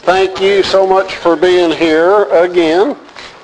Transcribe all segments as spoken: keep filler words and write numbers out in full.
Thank you so much for being here again.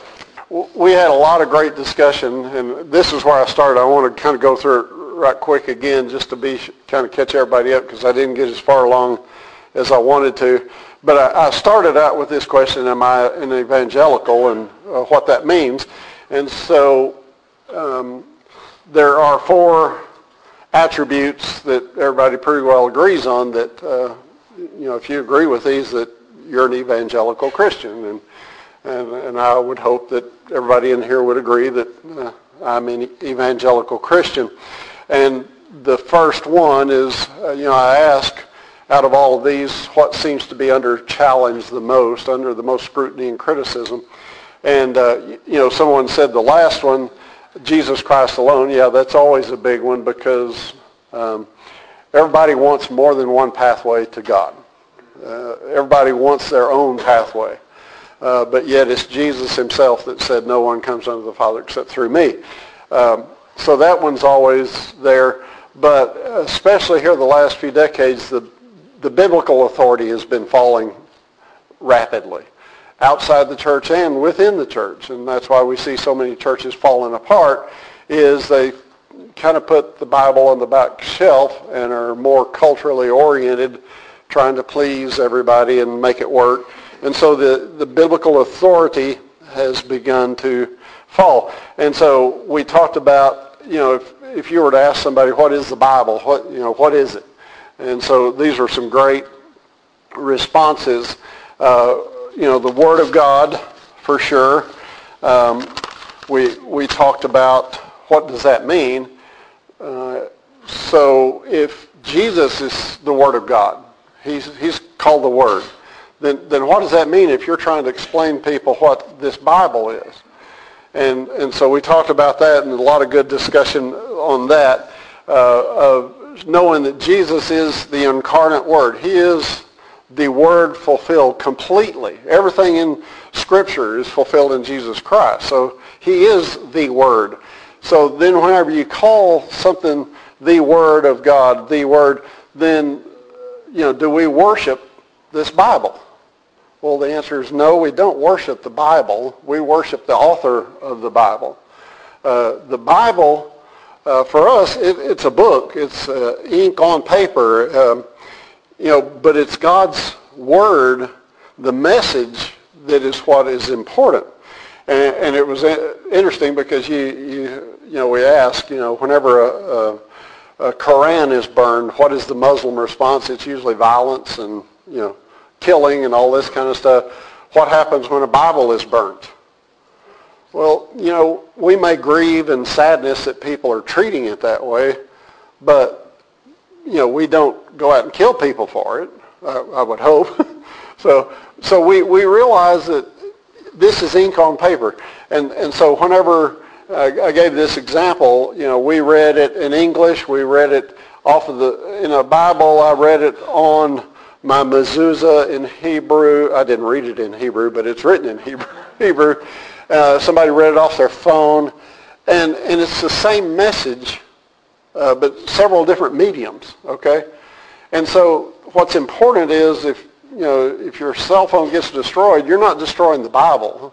We had a lot of great discussion, and this is where I started. I want to kind of go through it right quick again just to be kind of catch everybody up because I didn't get as far along as I wanted to. But I, I started out with this question, am I an evangelical, and uh, what that means. And so um, there are four attributes that everybody pretty well agrees on that, uh, you know, if you agree with these, that you're an evangelical Christian. And, and, and I would hope that everybody in here would agree that uh, I'm an evangelical Christian. And the first one is, uh, you know, I ask, out of all of these, what seems to be under challenge the most, under the most scrutiny and criticism? And, uh, you know, someone said the last one, Jesus Christ alone. Yeah, that's always a big one because um, everybody wants more than one pathway to God. Uh, everybody wants their own pathway. Uh, but yet it's Jesus himself that said, no one comes unto the Father except through me. Um, so that one's always there. But especially here the last few decades, the, the biblical authority has been falling rapidly outside the church and within the church. And that's why we see so many churches falling apart, is they kind of put the Bible on the back shelf and are more culturally oriented, trying to please everybody and make it work. And so the, the biblical authority has begun to fall. And so we talked about, you know, if, if you were to ask somebody, what is the Bible? What, you know, what is it? And so these are some great responses. Uh, you know, the Word of God, for sure. Um, we, we talked about what does that mean. Uh, so if Jesus is the Word of God, He's, he's called the Word. Then, then what does that mean if you're trying to explain to people what this Bible is? And, and so we talked about that and a lot of good discussion on that, uh, of knowing that Jesus is the incarnate Word. He is the Word fulfilled completely. Everything in Scripture is fulfilled in Jesus Christ. So He is the Word. So then whenever you call something the Word of God, the Word, then you know, do we worship this Bible? Well, the answer is no, we don't worship the Bible. We worship the author of the Bible. Uh, the Bible, uh, for us, it, it's a book. It's uh, ink on paper, um, you know, but it's God's Word, the message, that is what is important. And, and it was interesting because you, you, you know, we ask, you know, whenever a, a A Quran is burned, what is the Muslim response? It's usually violence and, you know, killing and all this kind of stuff. What happens when a Bible is burnt? Well, you know, we may grieve in sadness that people are treating it that way, but, you know, we don't go out and kill people for it, I, I would hope. so so we, we realize that this is ink on paper. And, and so whenever I gave this example, you know, we read it in English, we read it off of the, in a Bible, I read it on my mezuzah in Hebrew. I didn't read it in Hebrew, but it's written in Hebrew. Hebrew. Uh, somebody read it off their phone, and, and it's the same message, uh, but several different mediums, okay? And so what's important is if, you know, if your cell phone gets destroyed, you're not destroying the Bible.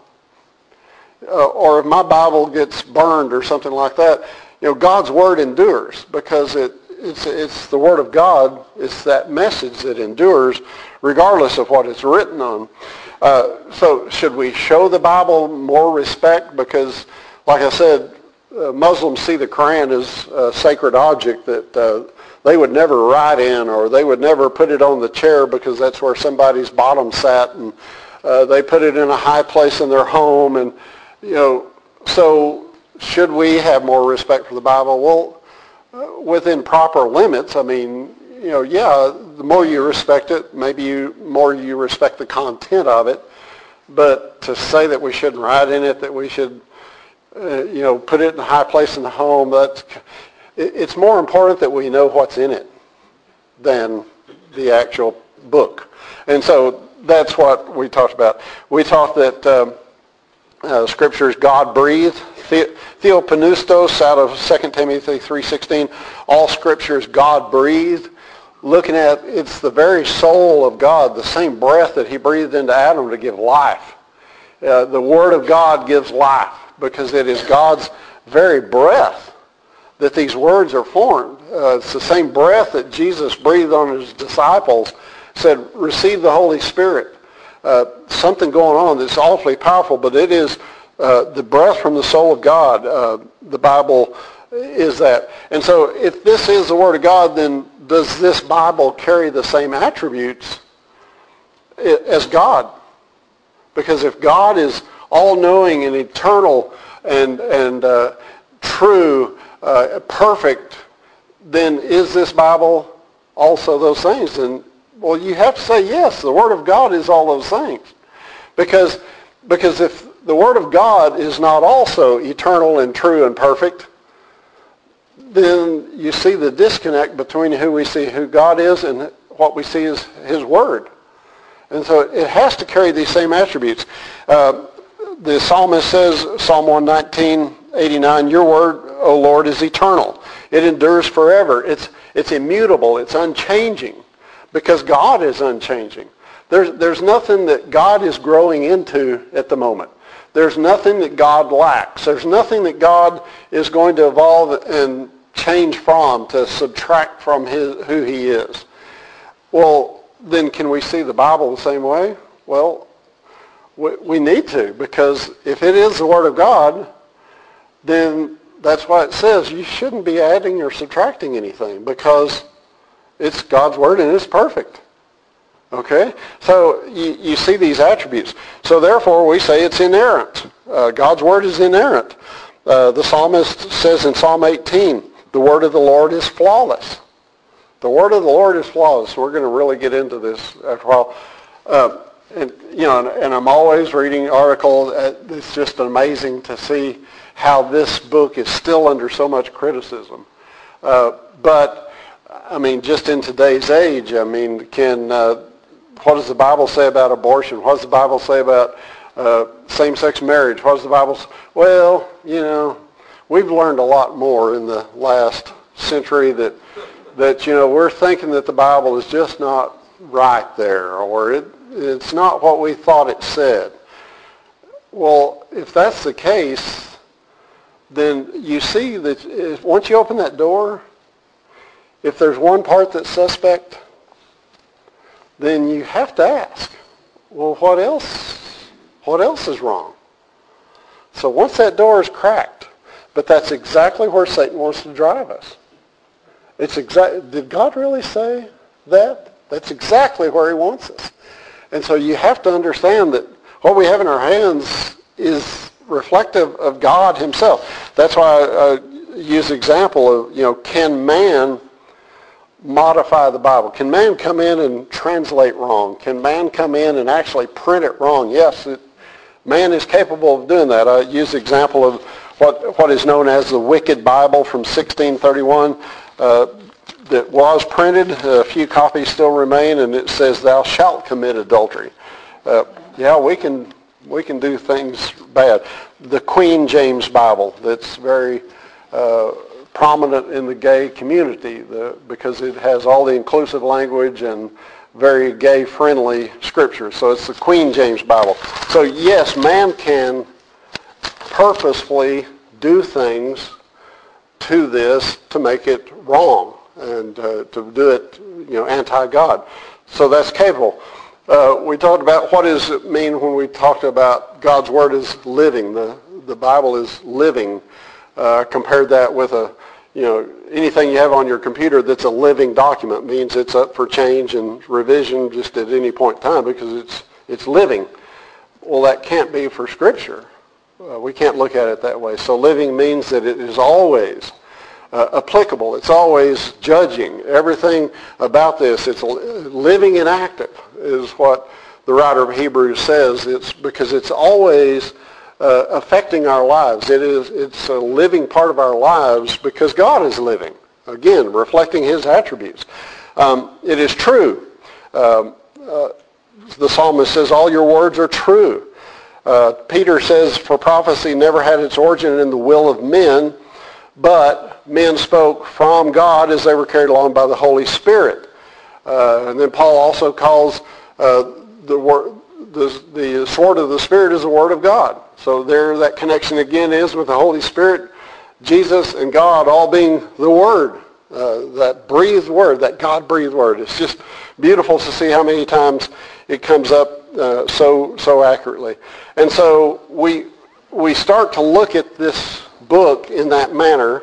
Uh, or if my Bible gets burned or something like that, you know, God's Word endures because it, it's, it's the Word of God. It's that message that endures regardless of what it's written on. Uh, so should we show the Bible more respect? Because, like I said, uh, Muslims see the Quran as a sacred object that uh, they would never write in, or they would never put it on the chair because that's where somebody's bottom sat, and uh, they put it in a high place in their home. And you know, so should we have more respect for the Bible? Well, uh, within proper limits. I mean, you know, yeah, the more you respect it, maybe you more you respect the content of it. But to say that we shouldn't write in it, that we should, uh, you know, put it in a high place in the home, that's, it, it's more important that we know what's in it than the actual book. And so that's what we talked about. We talked that Um, Uh, Scripture is God-breathed. The- Theopneustos out of Second Timothy three sixteen. All Scripture is God-breathed. looking at, it's the very soul of God, the same breath that he breathed into Adam to give life. Uh, the Word of God gives life because it is God's very breath that these words are formed. Uh, it's the same breath that Jesus breathed on his disciples, said, receive the Holy Spirit. Uh, something going on that's awfully powerful, but it is uh, the breath from the soul of God. Uh, the Bible is that. And so if this is the Word of God, then does this Bible carry the same attributes as God? Because if God is all-knowing and eternal and, and uh, true, uh, perfect, then is this Bible also those things? And, well, you have to say yes, the Word of God is all those things. Because, because if the Word of God is not also eternal and true and perfect, then you see the disconnect between who we see who God is and what we see as his Word. And so it has to carry these same attributes. Uh, the psalmist says, Psalm one nineteen, eighty-nine, your word, O Lord, is eternal. It endures forever. It's, it's immutable. It's unchanging because God is unchanging. There's, there's nothing that God is growing into at the moment. There's nothing that God lacks. There's nothing that God is going to evolve and change from, to subtract from his, who he is. Well, then can we see the Bible the same way? Well, we, we need to, because if it is the Word of God, then that's why it says you shouldn't be adding or subtracting anything, because it's God's Word and it's perfect. Okay? So you, you see these attributes. So therefore we say it's inerrant. Uh, God's Word is inerrant. Uh, the psalmist says in Psalm eighteen, the Word of the Lord is flawless. The Word of the Lord is flawless. We're going to really get into this after a while. Uh, and, you know, and, and I'm always reading articles. It's just amazing to see how this book is still under so much criticism. Uh, but, I mean, just in today's age, I mean, can uh, what does the Bible say about abortion? What does the Bible say about uh, same-sex marriage? What does the Bible say? Well, you know, we've learned a lot more in the last century that that, you know, we're thinking that the Bible is just not right there, or it, it's not what we thought it said. Well, if that's the case, then you see that if, once you open that door, if there's one part that's suspect, then you have to ask, well, what else? What else is wrong? So once that door is cracked, but that's exactly where Satan wants to drive us. It's exact. Did God really say that? That's exactly where he wants us. And so you have to understand that what we have in our hands is reflective of God himself. That's why I uh, use the example of, you know, can man modify the Bible? Can man come in and translate wrong? Can man come in and actually print it wrong? Yes, it, man is capable of doing that. I use the example of what what is known as the Wicked Bible from sixteen thirty-one. Uh, that was printed. A few copies still remain, and it says, "Thou shalt commit adultery." Uh, yeah, we can we can do things bad. The Queen James Bible, that's very uh, prominent in the gay community, the, because it has all the inclusive language and very gay-friendly scripture. So it's the Queen James Bible. So yes, man can purposefully do things to this to make it wrong and uh, to do it, you know, anti-God. So that's capable. Uh, we talked about what does it mean when we talked about God's Word is living. The the Bible is living. Uh, compared that with a, you know, anything you have on your computer that's a living document means it's up for change and revision just at any point in time because it's it's living. Well, that can't be for Scripture. Uh, we can't look at it that way. So living means that it is always uh, applicable. It's always judging. Everything about this, it's living and active is what the writer of Hebrews says. It's because it's always uh, affecting our lives. It is, it's a living part of our lives because God is living. Again, reflecting his attributes. Um, it is true. Um, uh, the psalmist says, all your words are true. Uh, Peter says, for prophecy never had its origin in the will of men, but men spoke from God as they were carried along by the Holy Spirit. Uh, and then Paul also calls uh, the, word, the, the sword of the Spirit is the Word of God. So there that connection again is with the Holy Spirit, Jesus and God all being the Word, uh, that breathed Word, that God-breathed Word. It's just beautiful to see how many times it comes up uh, so so accurately. And so we we start to look at this book in that manner,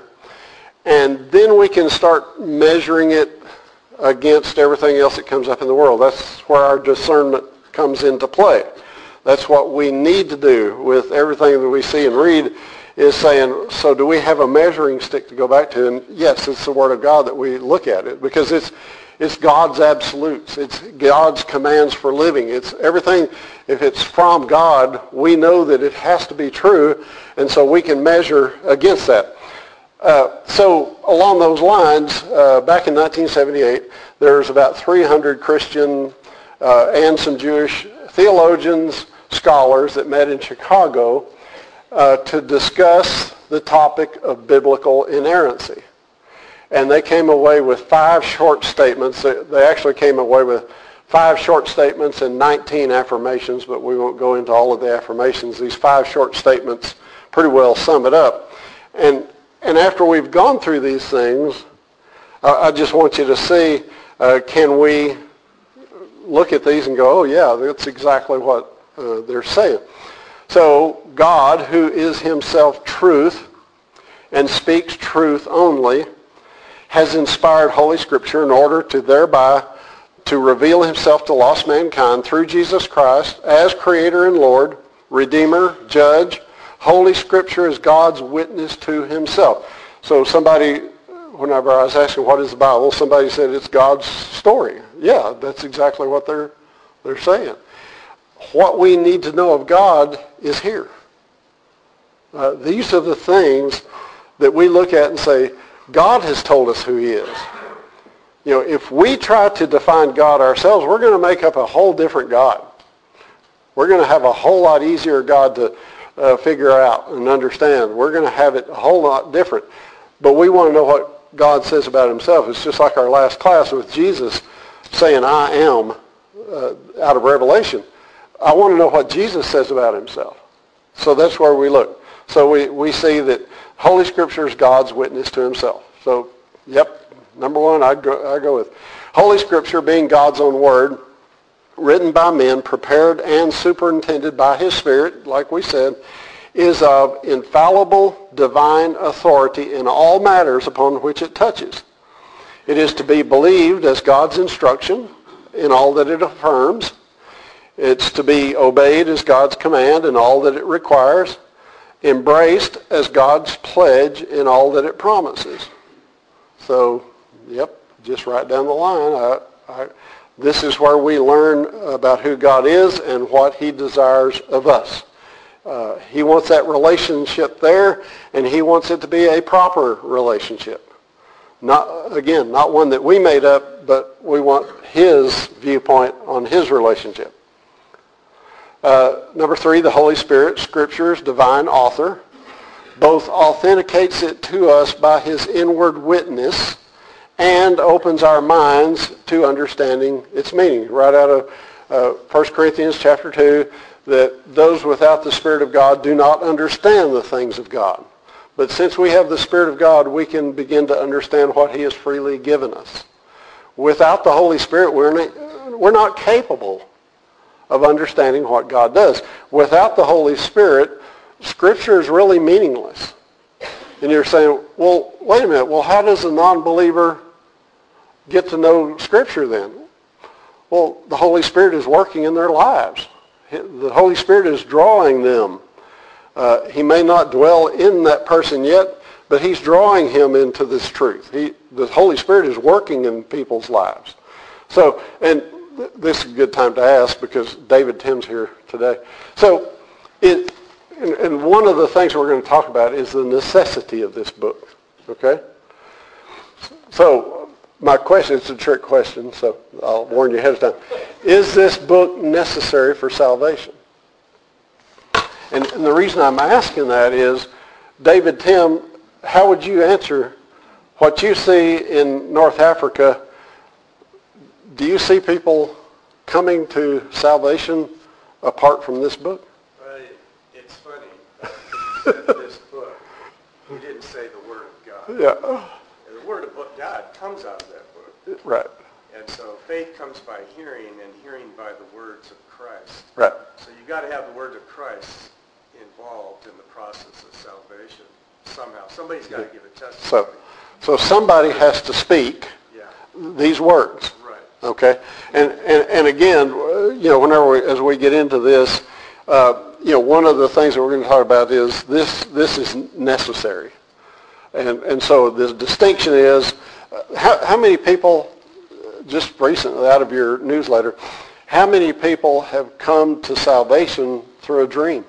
and then we can start measuring it against everything else that comes up in the world. That's where our discernment comes into play. That's what we need to do with everything that we see and read, is saying, so do we have a measuring stick to go back to? And yes, it's the Word of God that we look at it, because it's it's God's absolutes. It's God's commands for living. It's everything. If it's from God, we know that it has to be true, and so we can measure against that. Uh, so along those lines, uh, back in nineteen seventy-eight, there was about three hundred Christian uh, and some Jewish theologians, scholars that met in Chicago uh, to discuss the topic of biblical inerrancy. And they came away with five short statements. They actually came away with five short statements and nineteen affirmations, but we won't go into all of the affirmations. These five short statements pretty well sum it up. And and after we've gone through these things, uh, I just want you to see, uh, can we look at these and go, oh yeah, that's exactly what uh, they're saying. So God, who is himself truth and speaks truth only, has inspired Holy Scripture in order to thereby to reveal himself to lost mankind through Jesus Christ as Creator and Lord, Redeemer, Judge. Holy Scripture is God's witness to himself. So somebody, whenever I was asking what is the Bible, somebody said it's God's story. Yeah, that's exactly what they're they're saying. What we need to know of God is here. Uh, these are the things that we look at and say, God has told us who he is. You know, if we try to define God ourselves, we're going to make up a whole different God. We're going to have a whole lot easier God to uh, figure out and understand. We're going to have it a whole lot different. But we want to know what God says about himself. It's just like our last class with Jesus saying, I am, uh, out of Revelation. I want to know what Jesus says about himself. So that's where we look. So we, we see that Holy Scripture is God's witness to himself. So, yep, number one, I go, I go with Holy Scripture being God's own word, written by men, prepared and superintended by his Spirit, like we said, is of infallible divine authority in all matters upon which it touches. It is to be believed as God's instruction in all that it affirms. It's to be obeyed as God's command in all that it requires, embraced as God's pledge in all that it promises. So, yep, just right down the line. I, I, this is where we learn about who God is and what he desires of us. Uh, he wants that relationship there, and he wants it to be a proper relationship. Not, again, not one that we made up, but we want his viewpoint on his relationship. Uh, number three, the Holy Spirit, Scripture's divine author, both authenticates it to us by his inward witness and opens our minds to understanding its meaning. Right out of uh, First Corinthians chapter two, that those without the Spirit of God do not understand the things of God. But since we have the Spirit of God, we can begin to understand what he has freely given us. Without the Holy Spirit, we're not, we're not capable of understanding what God does. Without the Holy Spirit, Scripture is really meaningless. And you're saying, well, wait a minute, well, how does a non-believer get to know Scripture then? Well, the Holy Spirit is working in their lives. The Holy Spirit is drawing them. Uh, he may not dwell in that person yet, but he's drawing him into this truth. He, the Holy Spirit is working in people's lives. So, and this is a good time to ask because David Tim's here today. So, it, and, and one of the things we're going to talk about is the necessity of this book. Okay? So, my question, it's a trick question, so I'll warn you ahead of time. Is this book necessary for salvation? And, and the reason I'm asking that is, David Tim, how would you answer what you see in North Africa? do you see people coming to salvation apart from this book? Well, it, it's funny. Uh, you said this book. You didn't say the Word of God. Yeah. And the Word of God comes out of that book. Right. And so faith comes by hearing, and hearing by the words of Christ. Right. So you've got to have the word of Christ involved in the process of salvation somehow. Somebody's got to give a testimony. So, so somebody has to speak yeah. these words. Right. Okay. And, and and again, you know, whenever we, as we get into this, uh, you know, one of the things that we're going to talk about is this. This is necessary. And and so the distinction is, uh, how how many people, just recently out of your newsletter, how many people have come to salvation through a dream?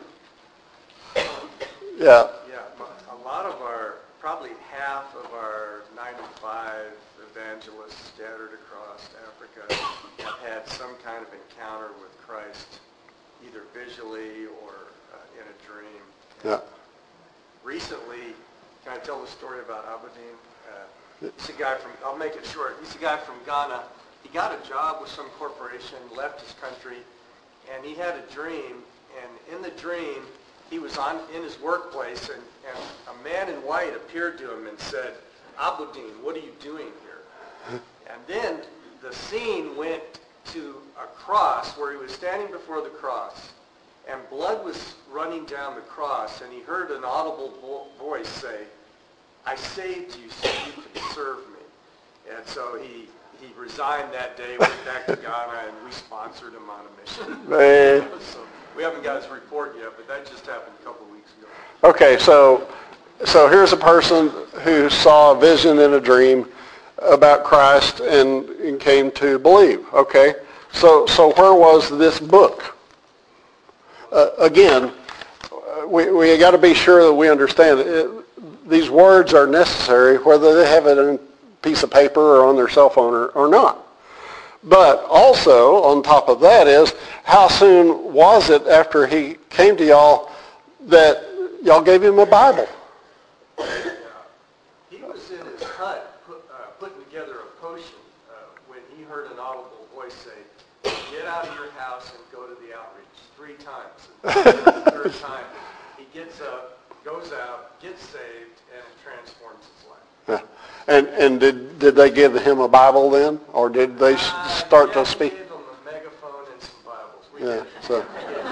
Yeah. Yeah, a lot of our, probably half of our ninety-five evangelists scattered across Africa have had some kind of encounter with Christ, either visually or uh, in a dream. Yeah. Recently, can I tell the story about Aberdeen? Uh, he's a guy from, I'll make it short, he's a guy from Ghana. He got a job with some corporation, left his country, and he had a dream, and in the dream, he was on in his workplace, and, and a man in white appeared to him and said, "Aberdeen, what are you doing here?" And then the scene went to a cross where he was standing before the cross, and blood was running down the cross, and he heard an audible vo- voice say, "I saved you so you could serve me." And so he, he resigned that day, went back to Ghana, and we sponsored him on a mission. Man. So we haven't got his report yet, but that just happened a couple of weeks ago. Okay, so so here's a person who saw a vision in a dream about Christ and, and came to believe. Okay, so so where was this book? Uh, again, we we got to be sure that we understand it. These words are necessary, whether they have it in a piece of paper or on their cell phone or, or not. But also, on top of that is, how soon was it after he came to y'all that y'all gave him a Bible? Yeah. He was in his hut put, uh, putting together a potion uh, when he heard an audible voice say, "Get out of your house and go to the outreach," three times. And the third time, he gets up, goes out, gets saved, and it transforms his life. Yeah. And and did did they give him a Bible then, or did they Uh, start yeah, to speak? We gave him a megaphone and some Bibles. We Yeah. did. So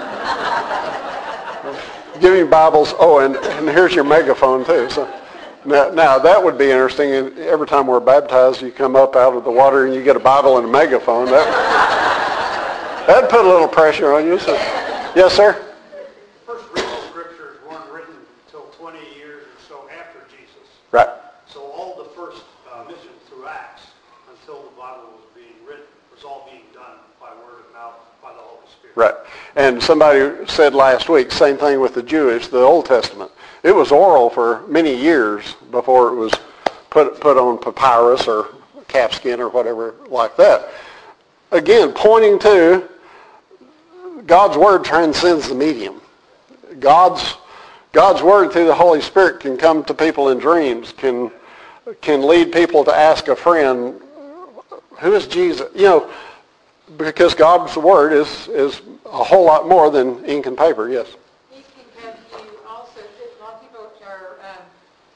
give him Bibles. Oh, and, and here's your megaphone too. So now now that would be interesting. And every time we're baptized, you come up out of the water and you get a Bible and a megaphone. That that'd put a little pressure on you. So, yes, sir. First written scriptures weren't written until twenty years or so after Jesus. Right. So all the first uh, mission through Acts, until the Bible was being written, was all being done by word of mouth by the Holy Spirit. Right. And somebody said last week, same thing with the Jewish, the Old Testament. It was oral for many years before it was put put on papyrus or calfskin or whatever like that. Again, pointing to God's Word transcends the medium. God's God's Word through the Holy Spirit can come to people in dreams, can can lead people to ask a friend, who is Jesus? You know, because God's Word is, is a whole lot more than ink and paper, yes. It can come to you also, a lot of people are, um,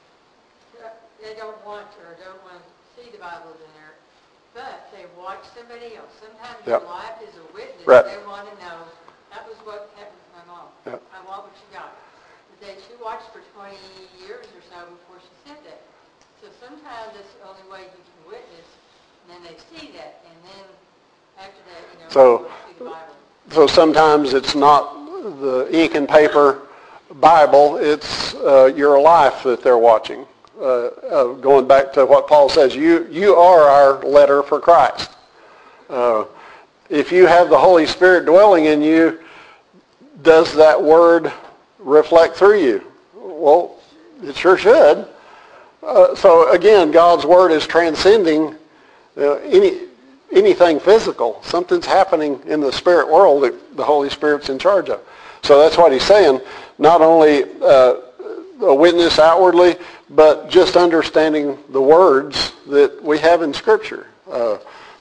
they don't want or don't want to see the Bible in there, but they watch somebody else. Sometimes Yep. your life is a witness. Right. They want to know, that was what happened to my mom. Yep. I want what you got. But they, she watched for twenty years or so before she said that. So sometimes that's the only way you can witness, and then they see that, and then after that, you know, So- they see the Bible. So sometimes it's not the ink and paper Bible, it's uh, your life that they're watching. Uh, uh, going back to what Paul says, you, you are our letter for Christ. Uh, if you have the Holy Spirit dwelling in you, does that word reflect through you? Well, it sure should. Uh, so again, God's Word is transcending uh, any anything physical. Something's happening in the spirit world that the Holy Spirit's in charge of. So that's what he's saying. Not only uh, a witness outwardly, but just understanding the words that we have in Scripture. Uh,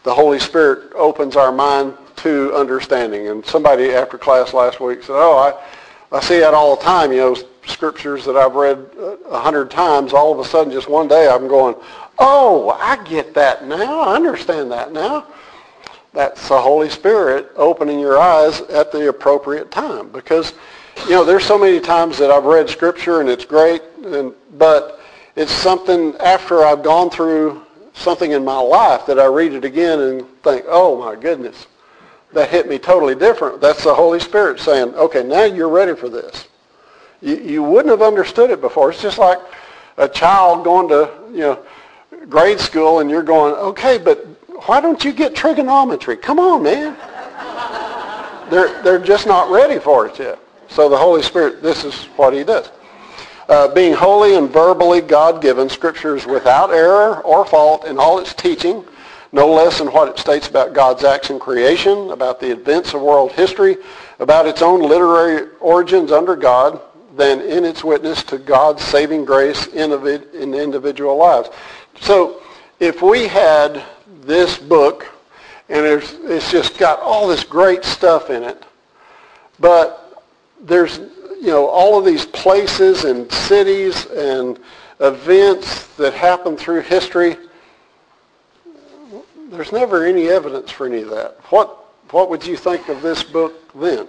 the Holy Spirit opens our mind to understanding. And somebody after class last week said, oh, I, I see that all the time, you know, scriptures that I've read a hundred times, all of a sudden just one day I'm going, oh, I get that now, I understand that now. That's the Holy Spirit opening your eyes at the appropriate time. Because, you know, there's so many times that I've read scripture and it's great, and, but it's something after I've gone through something in my life that I read it again and think, oh my goodness, that hit me totally different. That's the Holy Spirit saying, okay, now you're ready for this. You, you wouldn't have understood it before. It's just like a child going to, you know, grade school and you're going, okay, but why don't you get trigonometry? Come on, man. they're, they're just not ready for it yet. So the Holy Spirit, this is what he does. Uh, being holy and verbally God-given, Scripture is without error or fault in all its teaching, no less than what it states about God's acts in creation, about the events of world history, about its own literary origins under God, than in its witness to God's saving grace in individual lives. So if we had this book, and it's, it's just got all this great stuff in it, but there's, you know, all of these places and cities and events that happen through history, there's never any evidence for any of that. What, what would you think of this book then?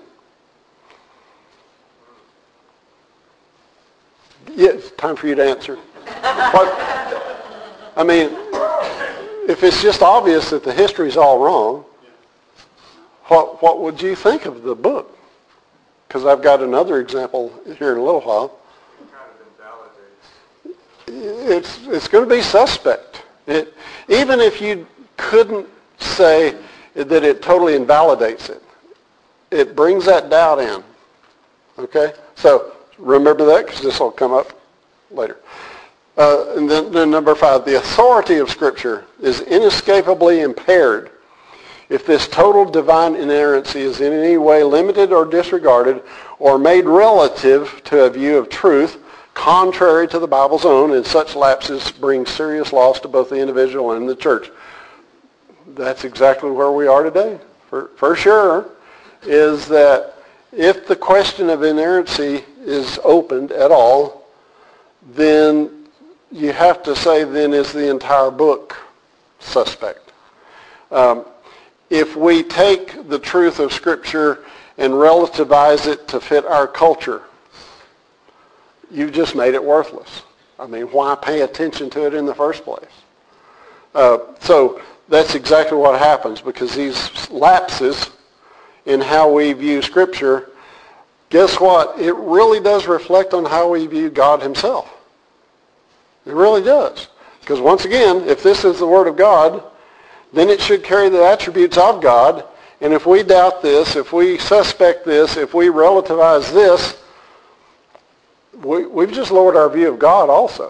Yeah, it's time for you to answer. What, I mean, if it's just obvious that the history's all wrong, what what would you think of the book? Because I've got another example here in a little while. It kind of invalidates. It's it's going to be suspect. It, even if you couldn't say that it totally invalidates it, it brings that doubt in. Okay, so remember that, because this will come up later. Uh, and then, then number five, the authority of Scripture is inescapably impaired if this total divine inerrancy is in any way limited or disregarded or made relative to a view of truth contrary to the Bible's own, and such lapses bring serious loss to both the individual and the church. That's exactly where we are today. For, for sure, is that if the question of inerrancy is opened at all, then you have to say, then is the entire book suspect? Um, if we take the truth of Scripture and relativize it to fit our culture, you've just made it worthless. I mean, why pay attention to it in the first place? Uh, so that's exactly what happens, because these lapses in how we view Scripture, guess what? It really does reflect on how we view God himself. It really does. Because once again, if this is the Word of God, then it should carry the attributes of God. And if we doubt this, if we suspect this, if we relativize this, we, we've just lowered our view of God also.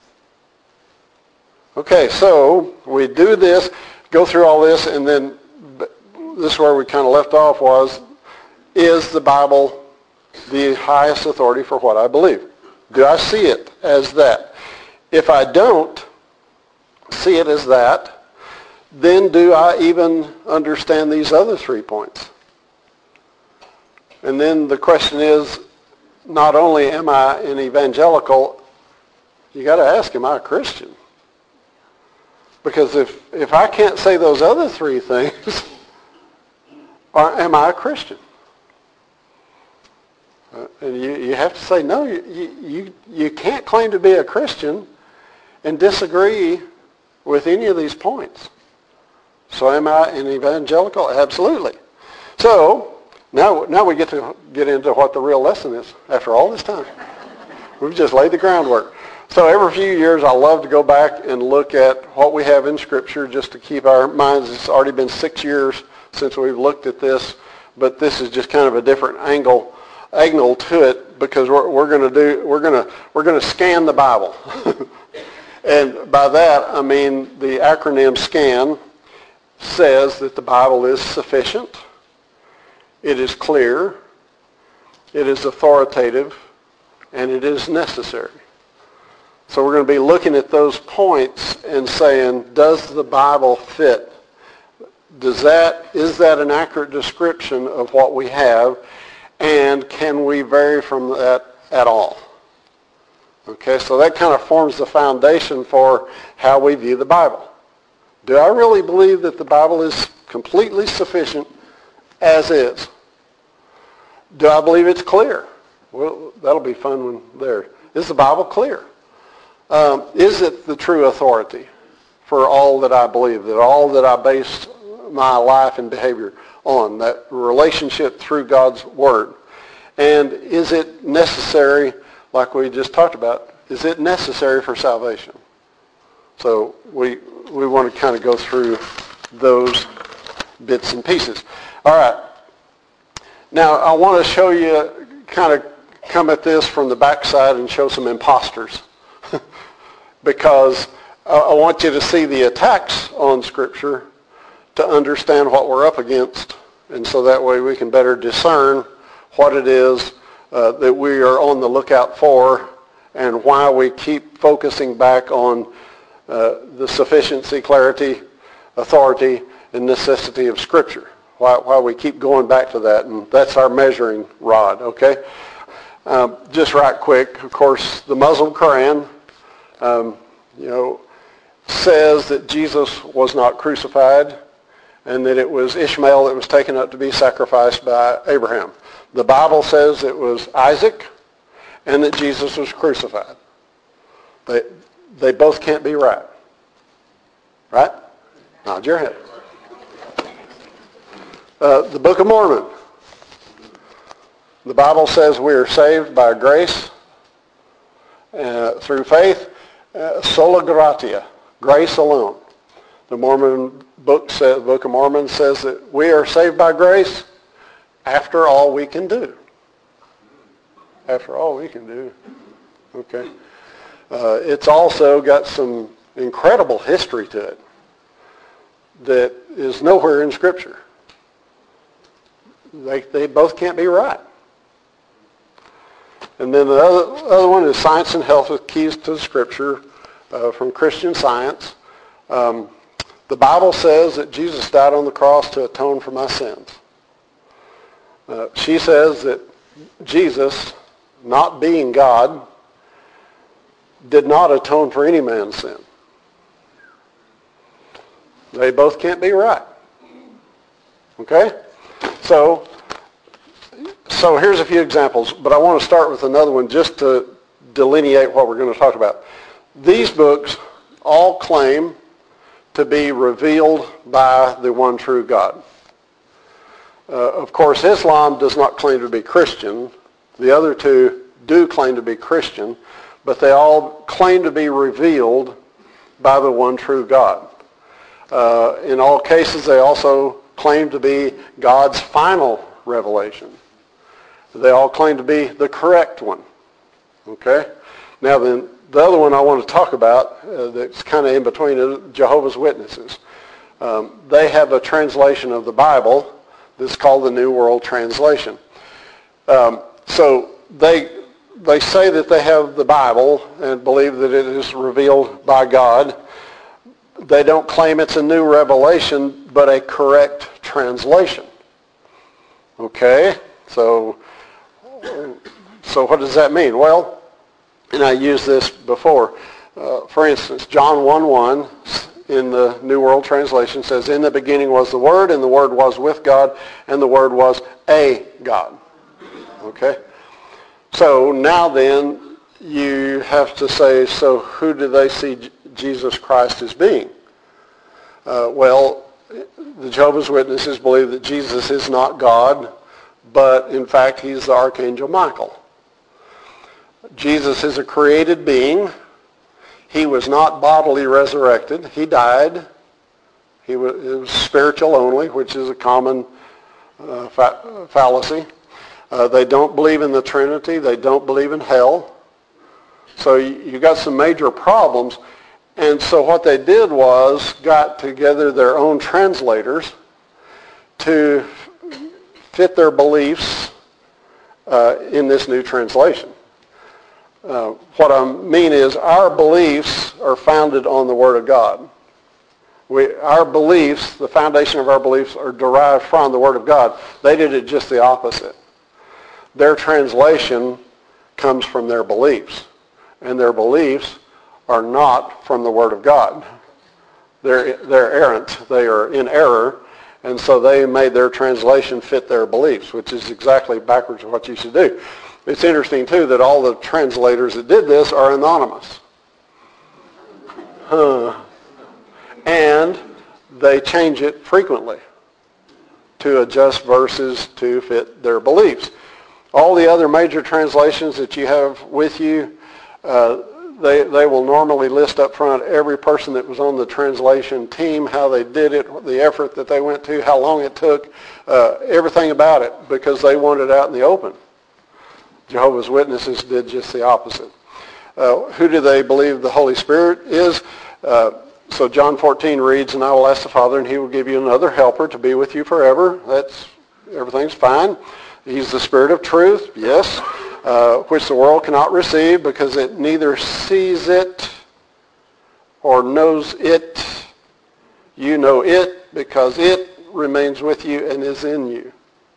Okay, so we do this, go through all this, and then this is where we kind of left off was, is the Bible the highest authority for what I believe? Do I see it as that? If I don't see it as that, then do I even understand these other three points? And then the question is, not only am I an evangelical, you got to ask, am I a Christian? Because if, if I can't say those other three things, or am I a Christian? Uh, and you, you have to say, no, you, you, you can't claim to be a Christian and disagree with any of these points. So am I an evangelical? Absolutely. So now, now we get to get into what the real lesson is after all this time. We've just laid the groundwork. So every few years I love to go back and look at what we have in Scripture just to keep our minds. It's already been six years since we've looked at this, but this is just kind of a different angle angle to it, because we're, we're going to do we're going to we're going to scan the Bible. And by that, I mean the acronym SCAN says that the Bible is sufficient, it is clear, it is authoritative, and it is necessary. So we're going to be looking at those points and saying, does the Bible fit Does that, is that an accurate description of what we have, and can we vary from that at all? Okay, so that kind of forms the foundation for how we view the Bible. Do I really believe that the Bible is completely sufficient as is? Do I believe it's clear? Well, that'll be fun when there. Is the Bible clear? Um, is it the true authority for all that I believe, that all that I base my life and behavior on, that relationship through God's Word? And is it necessary, like we just talked about, is it necessary for salvation? So we we want to kind of go through those bits and pieces. All right. Now I want to show you, kind of come at this from the backside and show some imposters. Because I want you to see the attacks on Scripture to understand what we're up against, and so that way we can better discern what it is uh, that we are on the lookout for, and why we keep focusing back on uh, the sufficiency, clarity, authority, and necessity of Scripture. Why, why we keep going back to that, and that's our measuring rod, okay? Um, just right quick, of course, the Muslim Quran, um, you know, says that Jesus was not crucified, and that it was Ishmael that was taken up to be sacrificed by Abraham. The Bible says it was Isaac, and that Jesus was crucified. They, they both can't be right. Right? Nod your head. Uh, the Book of Mormon. The Bible says we are saved by grace uh, through faith, uh, sola gratia, grace alone. The Mormon book says, the Book of Mormon says that we are saved by grace after all we can do. After all we can do. Okay. Uh, it's also got some incredible history to it that is nowhere in Scripture. They, they both can't be right. And then the other, other one is Science and Health with Keys to Scripture uh, from Christian Science. Um, the Bible says that Jesus died on the cross to atone for my sins. Uh, she says that Jesus, not being God, did not atone for any man's sin. They both can't be right. Okay? So, so here's a few examples, but I want to start with another one just to delineate what we're going to talk about. These books all claim to be revealed by the one true God. Uh, of course, Islam does not claim to be Christian. The other two do claim to be Christian, but they all claim to be revealed by the one true God. Uh, in all cases, they also claim to be God's final revelation. They all claim to be the correct one. Okay? Now then, the other one I want to talk about uh, that's kind of in between is Jehovah's Witnesses. Um, they have a translation of the Bible that's called the New World Translation. Um, so they they say that they have the Bible and believe that it is revealed by God. They don't claim it's a new revelation, but a correct translation. Okay? So, so what does that mean? Well, and I used this before. Uh, for instance, John one one in the New World Translation says, "In the beginning was the Word, and the Word was with God, and the Word was a God." Okay? So now then, you have to say, so who do they see J- Jesus Christ as being? Uh, well, the Jehovah's Witnesses believe that Jesus is not God, but in fact he's the Archangel Michael. Jesus is a created being. He was not bodily resurrected. He died. He was, it was spiritual only, which is a common uh, fa- fallacy. Uh, they don't believe in the Trinity. They don't believe in hell. So you, you got some major problems. And so what they did was got together their own translators to fit their beliefs uh, in this new translation. Uh, what I mean is our beliefs are founded on the Word of God. We, our beliefs, the foundation of our beliefs, are derived from the Word of God. They did it just the opposite. Their translation comes from their beliefs, and their beliefs are not from the Word of God. They're, they're errant. They are in error, and so they made their translation fit their beliefs, which is exactly backwards of what you should do. It's interesting, too, that all the translators that did this are anonymous. Huh. And they change it frequently to adjust verses to fit their beliefs. All the other major translations that you have with you, uh, they, they will normally list up front every person that was on the translation team, how they did it, the effort that they went to, how long it took, uh, everything about it, because they want it out in the open. Jehovah's Witnesses did just the opposite. Uh, who do they believe the Holy Spirit is? Uh, so John fourteen reads, "And I will ask the Father, and he will give you another helper to be with you forever." That's, everything's fine. He's the Spirit of truth, yes, uh, which the world cannot receive because it neither sees it or knows it. You know it because it remains with you and is in you.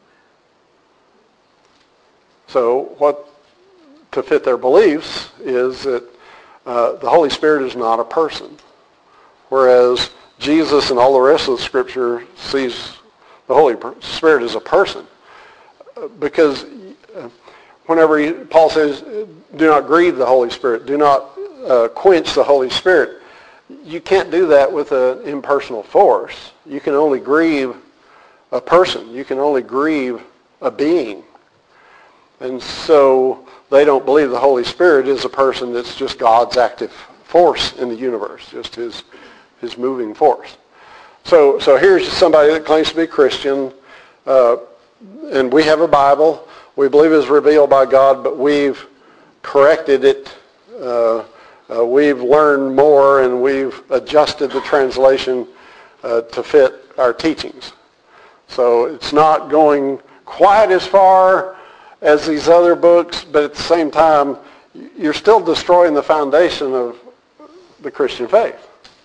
So what, to fit their beliefs, is that uh, the Holy Spirit is not a person, whereas Jesus and all the rest of the Scripture sees the Holy Spirit as a person. Because whenever he, Paul says, do not grieve the Holy Spirit, do not uh, quench the Holy Spirit, you can't do that with an impersonal force. You can only grieve a person. You can only grieve a being. And so they don't believe the Holy Spirit is a person that's just God's active force in the universe, just his his moving force. So so here's somebody that claims to be Christian, uh, and we have a Bible. We believe it is revealed by God, but we've corrected it. Uh, uh, we've learned more, and we've adjusted the translation uh, to fit our teachings. So it's not going quite as far as these other books, but at the same time, you're still destroying the foundation of the Christian faith.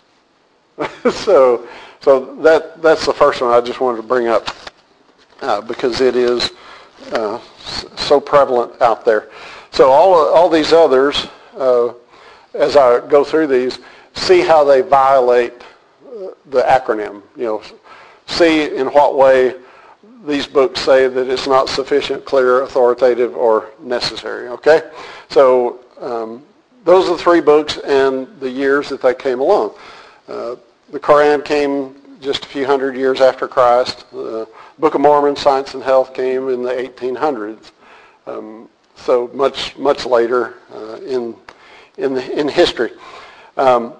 so so that that's the first one I just wanted to bring up uh, because it is uh, so prevalent out there. So all all these others, uh, as I go through these, see how they violate the acronym. You know, see in what way these books say that it's not sufficient, clear, authoritative, or necessary. Okay, so um, those are the three books and the years that they came along. Uh, the Quran came just a few hundred years after Christ. The Book of Mormon, Science and Health, came in the eighteen hundreds. Um, so much much later uh, in in the, in history. Um,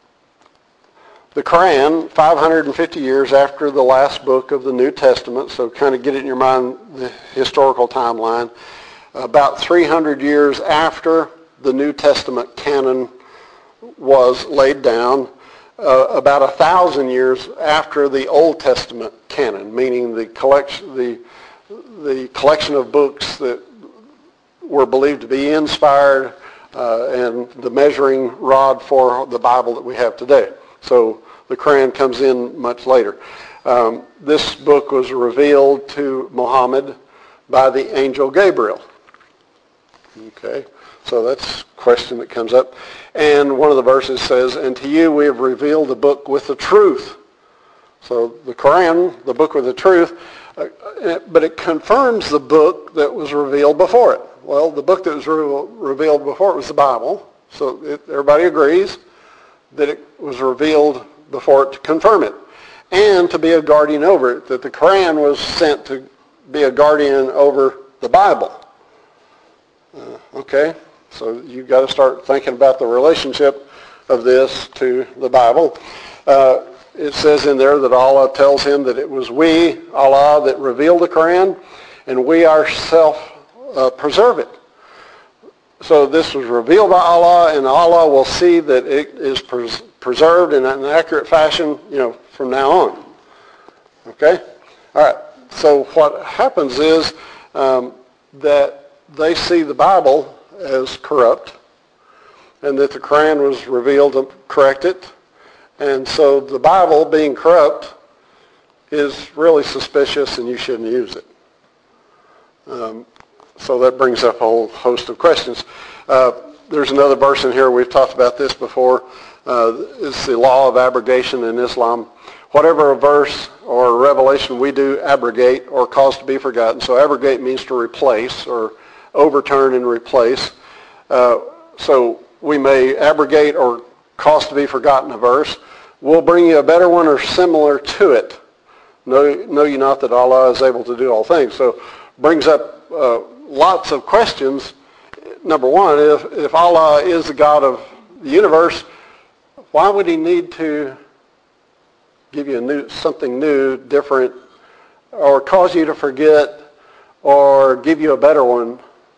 The Quran, five hundred fifty years after the last book of the New Testament, so kind of get it in your mind, the historical timeline. About three hundred years after the New Testament canon was laid down, uh, about one thousand years after the Old Testament canon, meaning the collection, the, the collection of books that were believed to be inspired uh, and the measuring rod for the Bible that we have today. So the Quran comes in much later. Um, this book was revealed to Muhammad by the angel Gabriel. Okay, so that's a question that comes up. And one of the verses says, "And to you we have revealed the book with the truth." So the Quran, the book with the truth, uh, but it confirms the book that was revealed before it. Well, the book that was re- revealed before it was the Bible. So it, everybody agrees that it was revealed before it to confirm it, and to be a guardian over it, that the Quran was sent to be a guardian over the Bible. Uh, okay, so you've got to start thinking about the relationship of this to the Bible. Uh, it says in there that Allah tells him that it was we, Allah, that revealed the Quran, and we ourselves uh, preserve it. So this was revealed by Allah, and Allah will see that it is pres- preserved in an accurate fashion, you know, from now on. Okay? All right. So what happens is um, that they see the Bible as corrupt, and that the Quran was revealed to correct it, And so the Bible being corrupt is really suspicious and you shouldn't use it. Um, so that brings up a whole host of questions. Uh, there's another verse in here, we've talked about this before. Uh, it's the law of abrogation in Islam. Whatever a verse or a revelation we do abrogate or cause to be forgotten. So abrogate means to replace or overturn and replace. Uh, so we may abrogate or cause to be forgotten a verse. We'll bring you a better one or similar to it. Know, know you not that Allah is able to do all things. So brings up uh, lots of questions. Number one, if, if Allah is the God of the universe, why would he need to give you a new, something new, different, or cause you to forget, or give you a better one?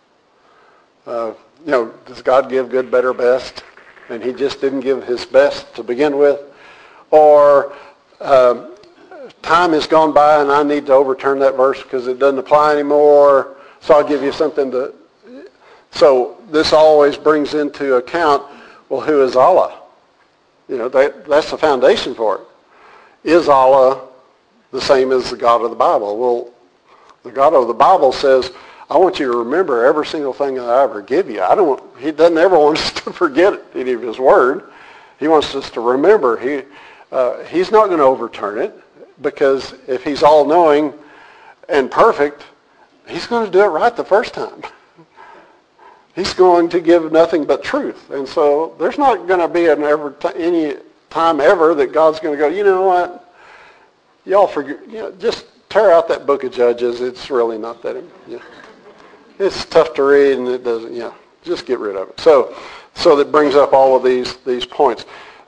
Uh, you know, does God give good, better, best? And he just didn't give his best to begin with? Or uh, time has gone by and I need to overturn that verse because it doesn't apply anymore, so I'll give you something to... So this always brings into account, well, who is Allah? You know, that, that's the foundation for it. Is Allah the same as the God of the Bible? Well, the God of the Bible says, I want you to remember every single thing that I ever give you. I don't want, he doesn't ever want us to forget any of his word. He wants us to remember. He, uh, he's not going to overturn it because if he's all-knowing and perfect, he's going to do it right the first time. He's going to give nothing but truth. And so there's not going to be an ever t- any time ever that God's going to go, you know what, y'all forget, you know, just tear out that book of Judges. It's really not that, you know, it's tough to read and it doesn't, you know, just get rid of it. So, so that brings up all of these, these points.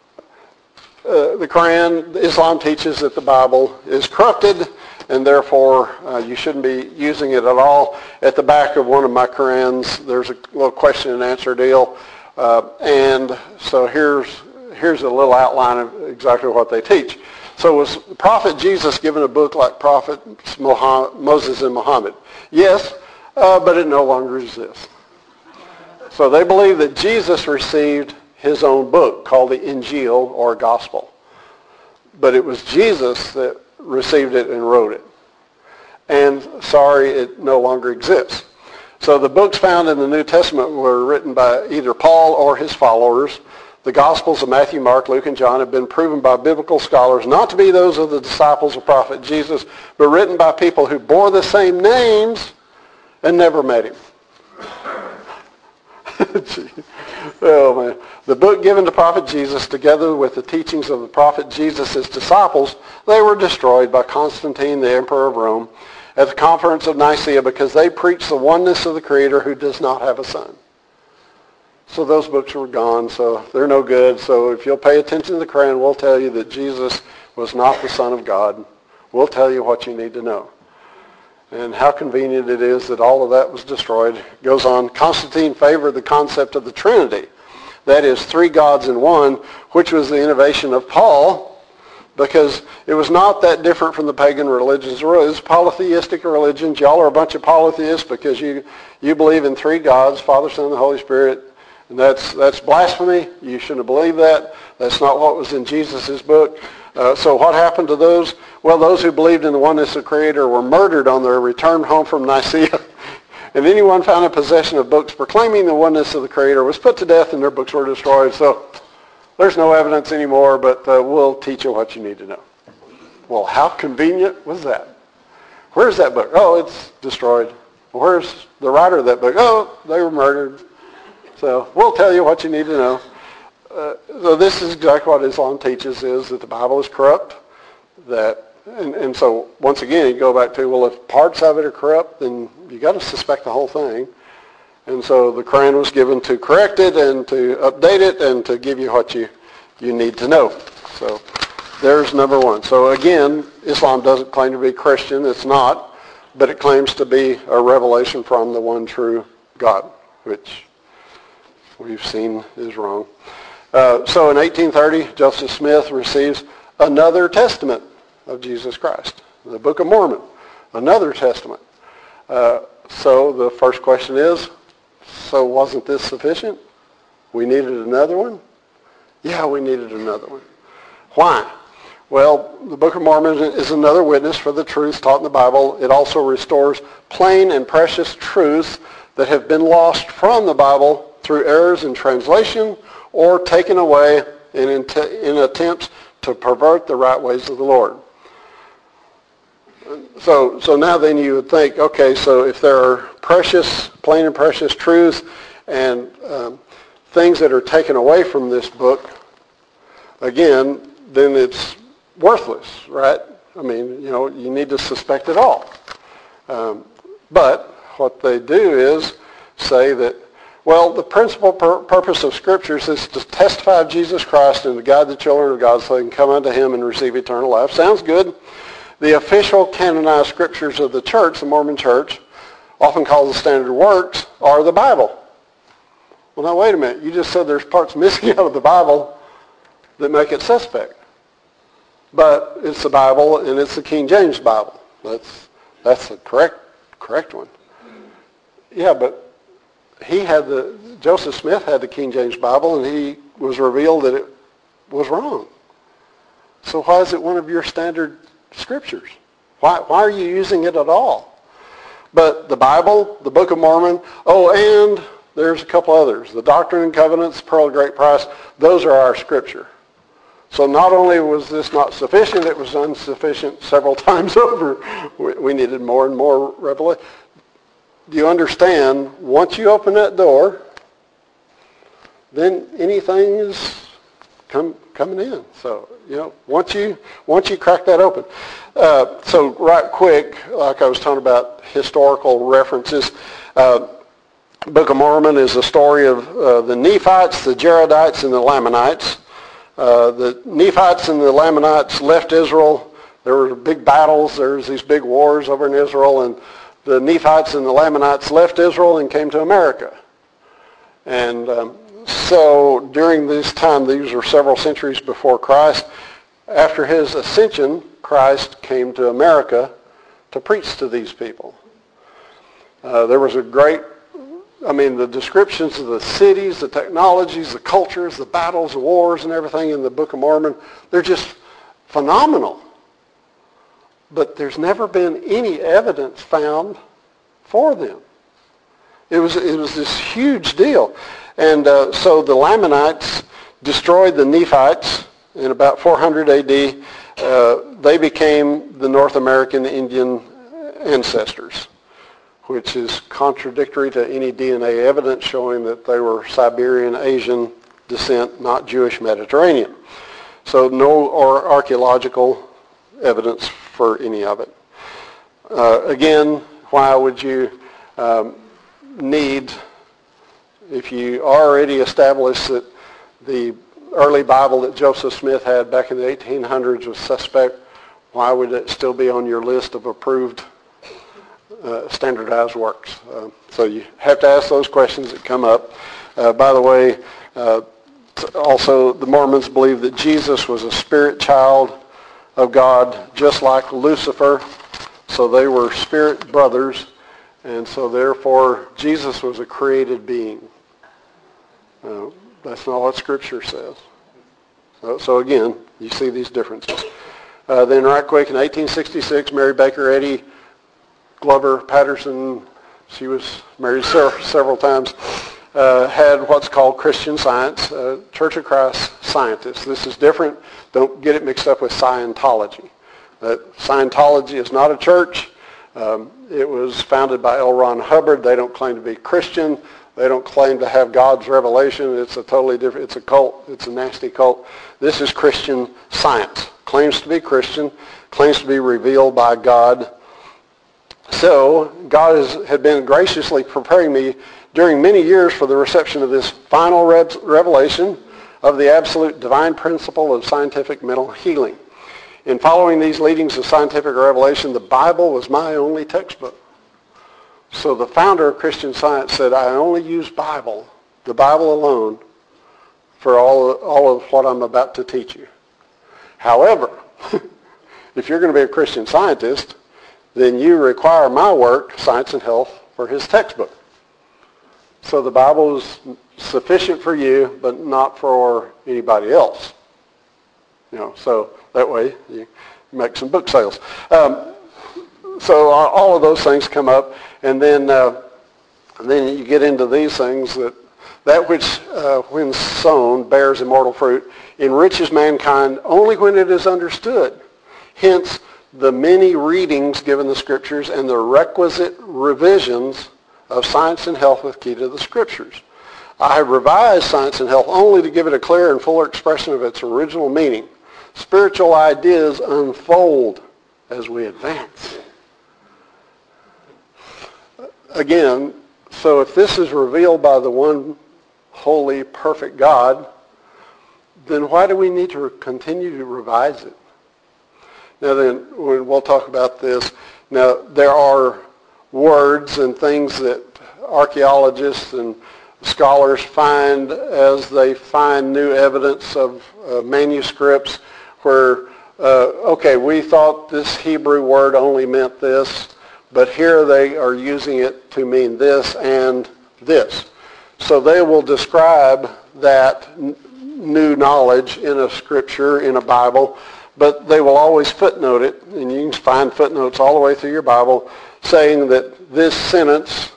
Uh, the Quran, Islam teaches that the Bible is corrupted and therefore uh, you shouldn't be using it at all. At the back of one of my Qurans, there's a little question and answer deal. Uh, and so here's here's a little outline of exactly what they teach. So was the Prophet Jesus given a book like Prophet Moses and Muhammad? Yes, uh, but it no longer exists. So they believe that Jesus received his own book called the Injil or Gospel. But it was Jesus that received it and wrote it. And sorry, it no longer exists. So the books found in the New Testament were written by either Paul or his followers. The Gospels of Matthew, Mark, Luke, and John have been proven by biblical scholars not to be those of the disciples of Prophet Jesus, but written by people who bore the same names and never met him. Oh man. The book given to Prophet Jesus, together with the teachings of the Prophet Jesus' disciples, they were destroyed by Constantine, the Emperor of Rome, at the Conference of Nicaea because they preached the oneness of the Creator who does not have a son. So those books were gone, so they're no good. So if you'll pay attention to the Quran, we'll tell you that Jesus was not the Son of God. We'll tell you what you need to know. And how convenient it is that all of that was destroyed. It goes on, Constantine favored the concept of the Trinity. That is, three gods in one, which was the innovation of Paul, because it was not that different from the pagan religions. It was polytheistic religions. Y'all are a bunch of polytheists because you, you believe in three gods, Father, Son, and the Holy Spirit. And that's, that's blasphemy. You shouldn't believe that. That's not what was in Jesus' book. Uh, so what happened to those? Well, those who believed in the oneness of the Creator were murdered on their return home from Nicaea. And anyone found in possession of books proclaiming the oneness of the Creator was put to death and their books were destroyed. So there's no evidence anymore, but uh, we'll teach you what you need to know. Well, how convenient was that? Where's that book? Oh, it's destroyed. Where's the writer of that book? Oh, they were murdered. So we'll tell you what you need to know. Uh, so this is exactly what Islam teaches, is that the Bible is corrupt. That, and, and so once again, you go back to, well, if parts of it are corrupt, then you got to suspect the whole thing. And so the Quran was given to correct it and to update it and to give you what you, you need to know. So there's number one. So again, Islam doesn't claim to be Christian. It's not. But it claims to be a revelation from the one true God, which we've seen is wrong. Uh, so in eighteen thirty, Joseph Smith receives another testament of Jesus Christ, the Book of Mormon, another testament. Uh, so the first question is, so wasn't this sufficient? We needed another one? Yeah, we needed another one. Why? Well, the Book of Mormon is another witness for the truth taught in the Bible. It also restores plain and precious truths that have been lost from the Bible through errors in translation or taken away in, in attempts to pervert the right ways of the Lord. So, so now then you would think, okay, so if there are precious, plain and precious truths and um, things that are taken away from this book, again, then it's worthless, right? I mean, you know, you need to suspect it all. Um, but what they do is say that, well, the principal pur- purpose of Scriptures is to testify of Jesus Christ and to guide the children of God so they can come unto him and receive eternal life. Sounds good. The official canonized Scriptures of the church, the Mormon church, often called the standard works, are the Bible. Well, now wait a minute. You just said there's parts missing out of the Bible that make it suspect. But it's the Bible, and it's the King James Bible. That's that's the correct correct one. Yeah, but he had the Joseph Smith had the King James Bible, and he was revealed that it was wrong. So why is it one of your standard scriptures? Why why are you using it at all? But the Bible, the Book of Mormon, oh, and there's a couple others. The Doctrine and Covenants, Pearl of Great Price, those are our scripture. So not only was this not sufficient, it was insufficient several times over. We, we needed more and more revelation. Do you understand? Once you open that door, then anything is come, coming in. So, you know, once you once you crack that open. Uh, so right quick, like I was talking about historical references, uh, Book of Mormon is a story of uh, the Nephites, the Jaredites, and the Lamanites. Uh, the Nephites and the Lamanites left Israel. There were big battles. There was these big wars over in Israel, and the Nephites and the Lamanites left Israel and came to America. And um, so during this time, these were several centuries before Christ, after his ascension, Christ came to America to preach to these people. Uh, there was a great I mean, the descriptions of the cities, the technologies, the cultures, the battles, the wars, and everything in the Book of Mormon, they're just phenomenal. But there's never been any evidence found for them. It was, it was this huge deal. And uh, so the Lamanites destroyed the Nephites in about four hundred A D. Uh, they became the North American Indian ancestors, which is contradictory to any D N A evidence showing that they were Siberian, Asian descent, not Jewish Mediterranean. So no or archaeological evidence for any of it. Uh, again, why would you um, need, if you already established that the early Bible that Joseph Smith had back in the eighteen hundreds was suspect, why would it still be on your list of approved Uh, standardized works? Uh, so you have to ask those questions that come up. Uh, by the way, uh, also the Mormons believe that Jesus was a spirit child of God, just like Lucifer. So they were spirit brothers, and so therefore Jesus was a created being. Uh, that's not what Scripture says. So, so again, you see these differences. Uh, then right quick, in eighteen sixty-six, Mary Baker Eddy Glover Patterson, she was married ser- several times, uh, had what's called Christian Science, uh, Church of Christ scientists. This is different. Don't get it mixed up with Scientology. Uh, Scientology is not a church. Um, it was founded by L. Ron Hubbard. They don't claim to be Christian. They don't claim to have God's revelation. It's a totally different, it's a cult. It's a nasty cult. This is Christian Science. Claims to be Christian, claims to be revealed by God. So God has, had been graciously preparing me during many years for the reception of this final re- revelation of the absolute divine principle of scientific mental healing. In following these leadings of scientific revelation, the Bible was my only textbook. So the founder of Christian Science said, I only use Bible, the Bible alone, for all, all of what I'm about to teach you. However, if you're going to be a Christian Scientist, then you require my work, Science and Health, for his textbook. So the Bible is sufficient for you, but not for anybody else. You know, so that way you make some book sales. Um, so all of those things come up, and then uh, and then you get into these things that that which, uh, when sown, bears immortal fruit, enriches mankind only when it is understood. Hence, the many readings given the Scriptures and the requisite revisions of Science and Health with Key to the Scriptures. I have revised Science and Health only to give it a clearer and fuller expression of its original meaning. Spiritual ideas unfold as we advance. Again, so if this is revealed by the one holy, perfect God, then why do we need to continue to revise it? Now then, we'll talk about this. Now, there are words and things that archaeologists and scholars find as they find new evidence of uh, manuscripts where, uh, okay, we thought this Hebrew word only meant this, but here they are using it to mean this and this. So they will describe that n- new knowledge in a scripture, in a Bible, but they will always footnote it, and you can find footnotes all the way through your Bible saying that this sentence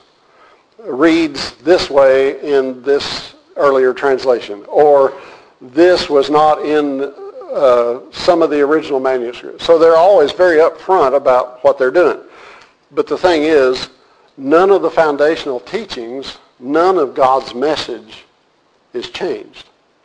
reads this way in this earlier translation, or this was not in uh, some of the original manuscripts. So they're always very upfront about what they're doing. But the thing is, none of the foundational teachings, none of God's message is changed.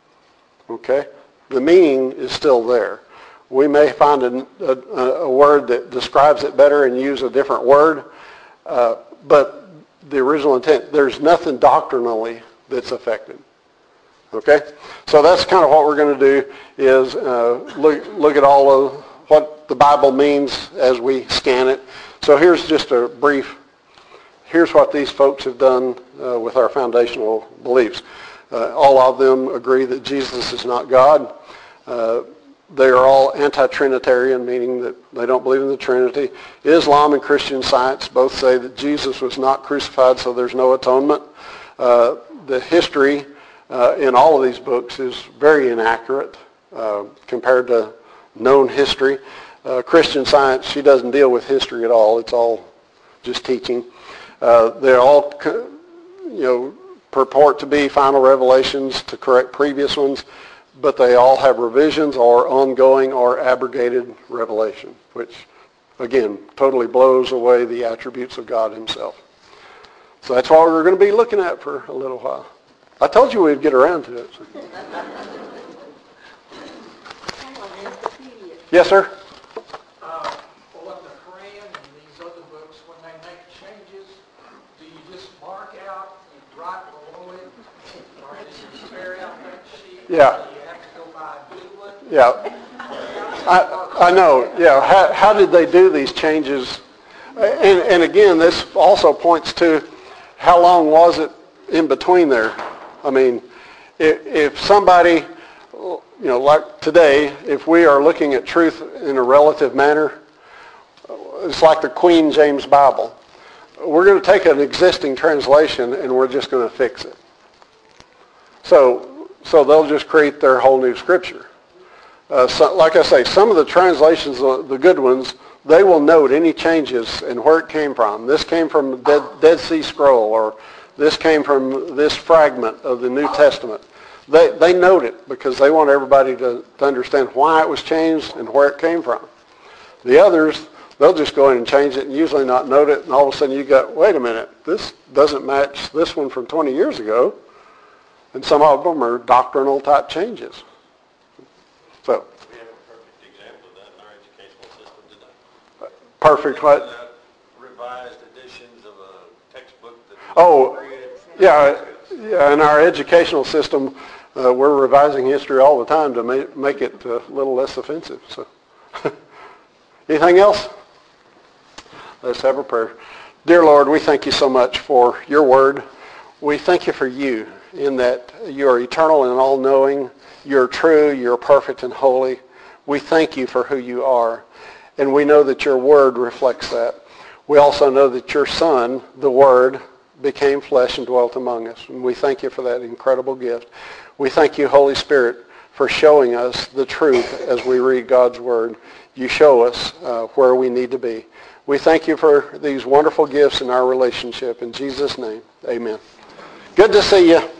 Okay? The meaning is still there. We may find a, a, a word that describes it better and use a different word, uh, but the original intent, there's nothing doctrinally that's affected. Okay? So that's kind of what we're going to do is uh, look, look at all of what the Bible means as we scan it. So here's just a brief, here's what these folks have done uh, with our foundational beliefs. Uh, all of them agree that Jesus is not God. Uh, they are all anti-Trinitarian, meaning that they don't believe in the Trinity. Islam and Christian Science both say that Jesus was not crucified, so there's no atonement. Uh, the history uh, in all of these books is very inaccurate uh, compared to known history. Uh, Christian Science, she doesn't deal with history at all. It's all just teaching. Uh, they're all, you know, purport to be final revelations to correct previous ones, but they all have revisions or ongoing or abrogated revelation, which, again, totally blows away the attributes of God himself. So that's what we're going to be looking at for a little while. I told you we'd get around to it. Yes, sir? Uh, well, in the Quran and these other books, when they make changes, do you just mark out and write below it, or do you spare out that sheet? Yeah. Do you have to go by a new one? Yeah. I, I know, yeah. How, how did they do these changes? And, and again, this also points to how long was it in between there? I mean, if, if somebody, you know, like today, if we are looking at truth in a relative manner, it's like the Queen James Bible. We're going to take an existing translation and we're just going to fix it. So, so they'll just create their whole new scripture. Uh, so, like I say, some of the translations, the good ones, they will note any changes and where it came from. This came from the Dead, Dead Sea Scroll, or this came from this fragment of the New Testament. They, they note it because they want everybody to, to understand why it was changed and where it came from. The others, they'll just go in and change it and usually not note it, and all of a sudden you got, wait a minute, this doesn't match this one from twenty years ago. And some of them are doctrinal type changes. So. We have a perfect example of that in our educational system today. Perfect what? Uh, revised editions of a textbook that Oh, yeah, yeah. In our educational system, uh, we're revising history all the time to make, make it a little less offensive. So, anything else? Let's have a prayer. Dear Lord, we thank you so much for your word. We thank you for you in that you are eternal and all-knowing. You're true. You're perfect and holy. We thank you for who you are. And we know that your word reflects that. We also know that your Son, the Word, became flesh and dwelt among us. And we thank you for that incredible gift. We thank you, Holy Spirit, for showing us the truth as we read God's Word. You show us uh, where we need to be. We thank you for these wonderful gifts in our relationship. In Jesus' name, amen. Good to see you.